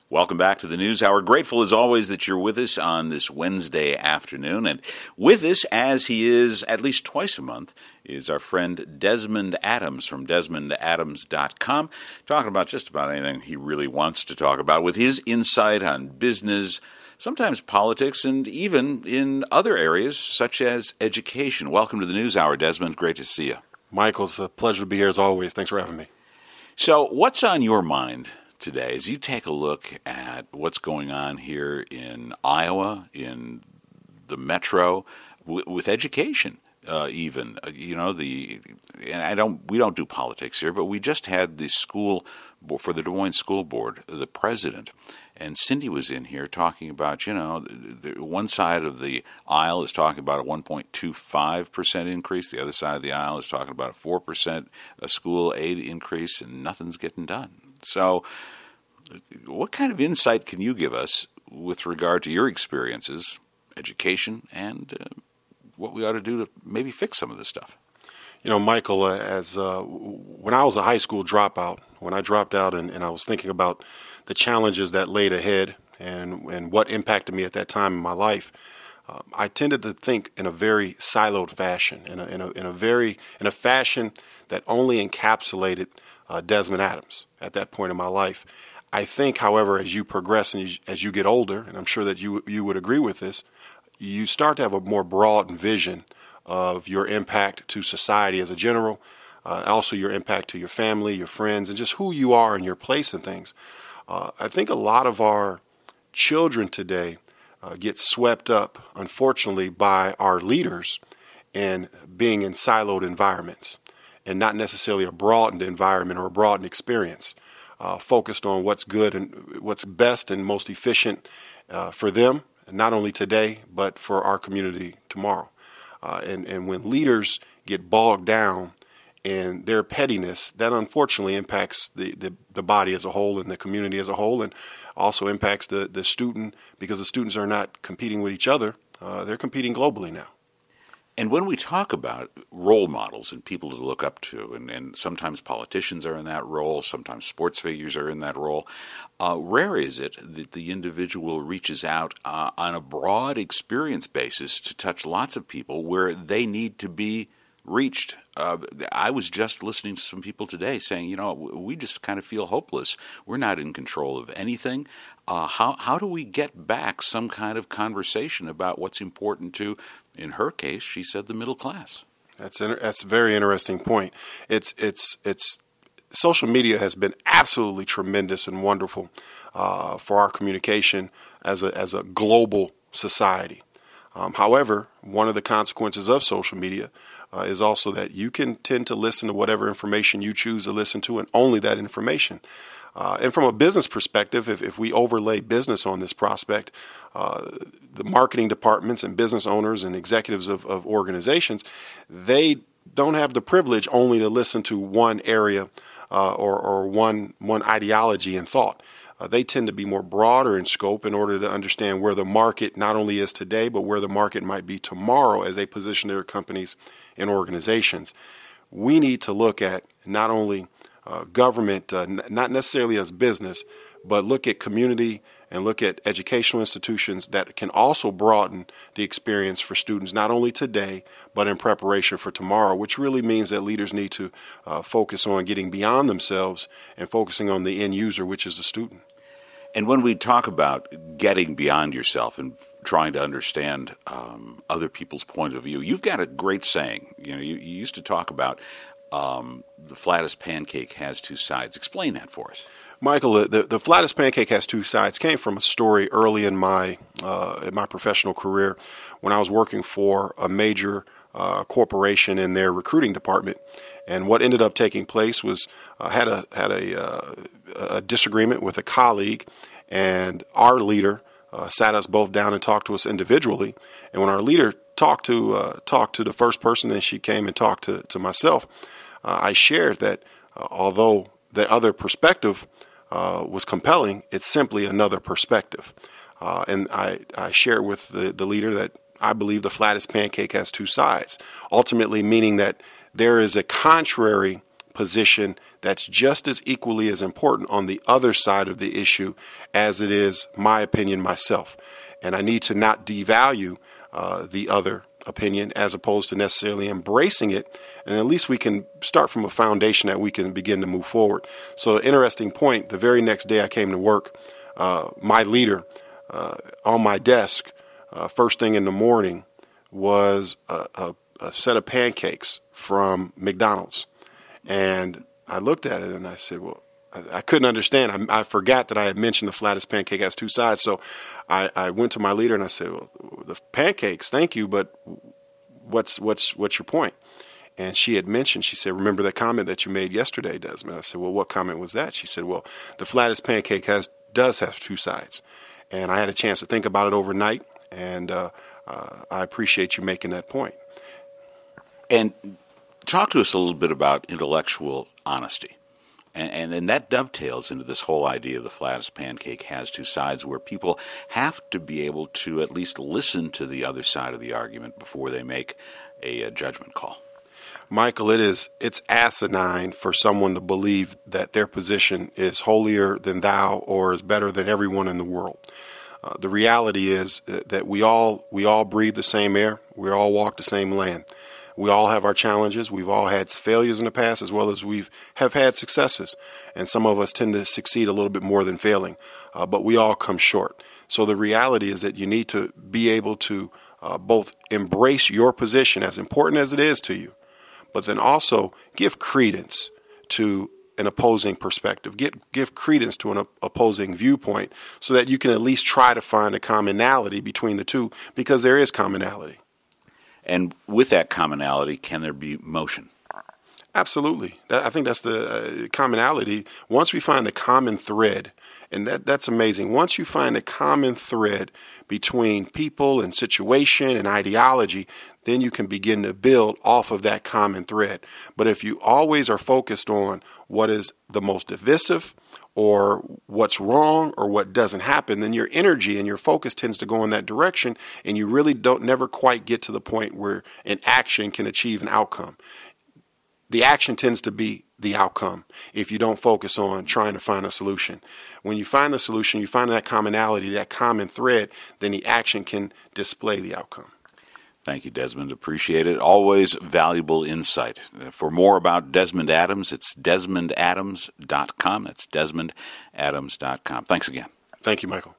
Welcome back to the News Hour. Grateful as always that you're with us on this Wednesday afternoon. And with us, as he is at least twice a month, is our friend Desmond Adams from DesmondAdams.com, talking about just about anything he really wants to talk about with his insight on business, sometimes politics, and even in other areas such as education. Welcome to the News Hour, Desmond. Great to see you. Michael, it's a pleasure to be here as always. Thanks for having me. So what's on your mind today as you take a look at what's going on here in Iowa, in the metro, with education, we don't do politics here, but we just had the school for the Des Moines School Board, the president, and Cindy was in here talking about, one side of the aisle is talking about a 1.25% increase, the other side of the aisle is talking about a 4% school aid increase, and nothing's getting done. So what kind of insight can you give us with regard to your experiences, education, and what we ought to do to maybe fix some of this stuff? Michael, when I was a high school dropout, when I dropped out and I was thinking about the challenges that laid ahead and what impacted me at that time in my life, I tended to think in a very siloed fashion, in a fashion that only encapsulated Desmond Adams at that point in my life. I think, however, as you progress and as you get older, and I'm sure that you would agree with this, you start to have a more broad vision of your impact to society as a general, also your impact to your family, your friends, and just who you are and your place in things. I think a lot of our children today get swept up, unfortunately, by our leaders in being in siloed environments, and not necessarily a broadened environment or a broadened experience, focused on what's good and what's best and most efficient for them, not only today, but for our community tomorrow. And when leaders get bogged down in their pettiness, that unfortunately impacts the body as a whole and the community as a whole, and also impacts the student, because the students are not competing with each other. They're competing globally now. And when we talk about role models and people to look up to, and sometimes politicians are in that role, sometimes sports figures are in that role, rare is it that the individual reaches out on a broad experience basis to touch lots of people where they need to be reached. I was just listening to some people today saying, we just kind of feel hopeless. We're not in control of anything. How do we get back some kind of conversation about what's important to, in her case, she said, the middle class? That's a very interesting point. It's social media has been absolutely tremendous and wonderful for our communication as a global society. However, one of the consequences of social media is also that you can tend to listen to whatever information you choose to listen to, and only that information. And from a business perspective, if we overlay business on this prospect, the marketing departments and business owners and executives of organizations, they don't have the privilege only to listen to one area or one ideology and thought. They tend to be more broader in scope in order to understand where the market not only is today, but where the market might be tomorrow as they position their companies and organizations. We need to look at not only government, not necessarily as business, but look at community and look at educational institutions that can also broaden the experience for students, not only today, but in preparation for tomorrow, which really means that leaders need to focus on getting beyond themselves and focusing on the end user, which is the student. And when we talk about getting beyond yourself and trying to understand other people's point of view, you've got a great saying. You used to talk about the flattest pancake has two sides. Explain that for us. Michael, the flattest pancake has two sides came from a story early in my professional career when I was working for a major corporation in their recruiting department. And what ended up taking place was had a disagreement with a colleague, and our leader sat us both down and talked to us individually. And when our leader talked to the first person, then she came and talked to myself. I shared that although the other perspective was compelling, it's simply another perspective. And I shared with the leader that I believe the flattest pancake has two sides, ultimately meaning that there is a contrary position that's just as equally as important on the other side of the issue as it is my opinion myself. And I need to not devalue the other opinion as opposed to necessarily embracing it. And at least we can start from a foundation that we can begin to move forward. So interesting point, the very next day I came to work, my leader on my desk, first thing in the morning, was a set of pancakes from McDonald's. And I looked at it and I said, well, I couldn't understand. I forgot that I had mentioned the flattest pancake has two sides. So I went to my leader and I said, well, the pancakes, thank you, but what's your point? And she had mentioned, she said, remember that comment that you made yesterday, Desmond? I said, well, what comment was that? She said, well, the flattest pancake does have two sides. And I had a chance to think about it overnight, and I appreciate you making that point. And talk to us a little bit about intellectual honesty. And then that dovetails into this whole idea of the flattest pancake has two sides, where people have to be able to at least listen to the other side of the argument before they make a judgment call. Michael, it's asinine for someone to believe that their position is holier than thou or is better than everyone in the world. The reality is that we all breathe the same air. We all walk the same land. We all have our challenges. We've all had failures in the past as well as have had successes. And some of us tend to succeed a little bit more than failing, but we all come short. So the reality is that you need to be able to both embrace your position, as important as it is to you, but then also give credence to an opposing perspective, give credence to an opposing viewpoint so that you can at least try to find a commonality between the two, because there is commonality. And with that commonality, can there be motion? Absolutely. I think that's the commonality. Once we find the common thread, and that's amazing. Once you find a common thread between people and situation and ideology, then you can begin to build off of that common thread. But if you always are focused on what is the most divisive or what's wrong or what doesn't happen, then your energy and your focus tends to go in that direction, and you really never quite get to the point where an action can achieve an outcome. The action tends to be the outcome if you don't focus on trying to find a solution. When you find the solution, you find that commonality, that common thread, then the action can display the outcome. Thank you, Desmond. Appreciate it. Always valuable insight. For more about Desmond Adams, it's DesmondAdams.com. That's DesmondAdams.com. Thanks again. Thank you, Michael.